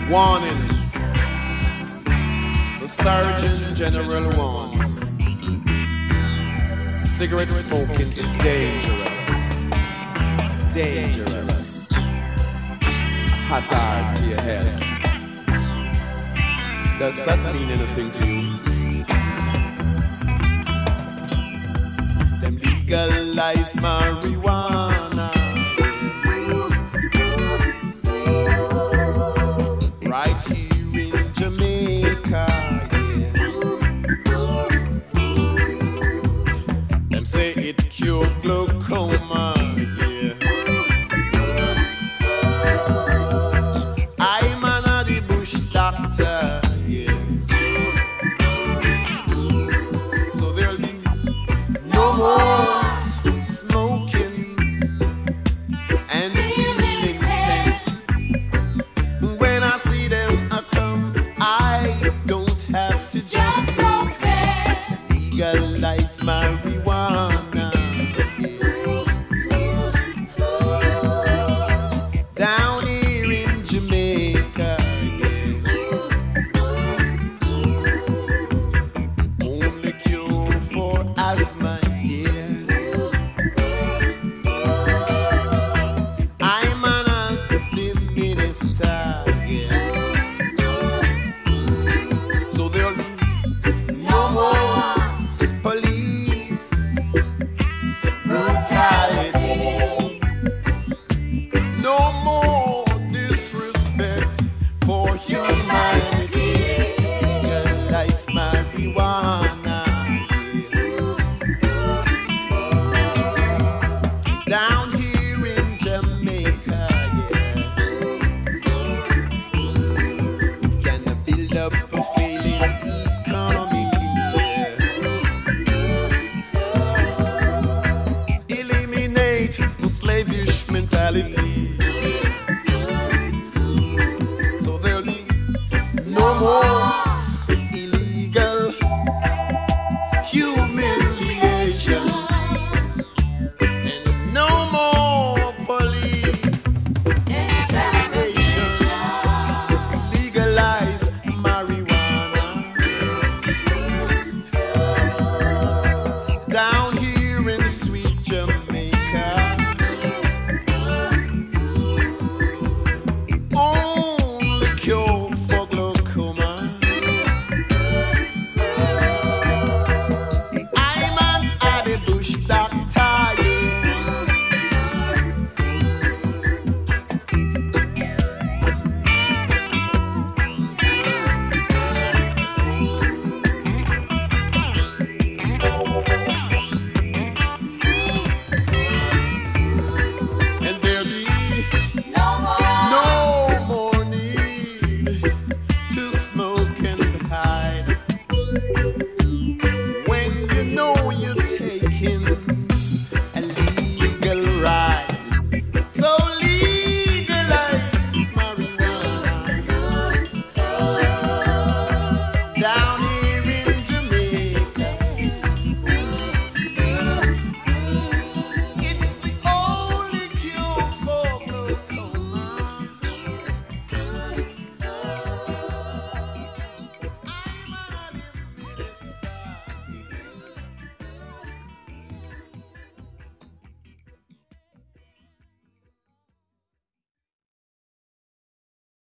Warning. The Surgeon General warns. Cigarette smoking is dangerous. Dangerous. Hazard to your health. Does that mean anything to you? Them legalize marijuana right here in Jamaica, yeah. Them say it cure glaucoma, yeah. I'm an the bush doctor, yeah. So there'll be no more smoking and feeling intense. When I see them come, I don't have to jump no fence. Legalize marijuana, yeah. Down here in Jamaica, yeah. Only cure for asthma, yeah. I'm an anti-minister, yeah. So there'll be no more police brutality, no more disrespect for humanity. Legalize marijuana, yeah. Down here in Jamaica, yeah. It can build up a failing economy, yeah. Eliminate the slavish mentality,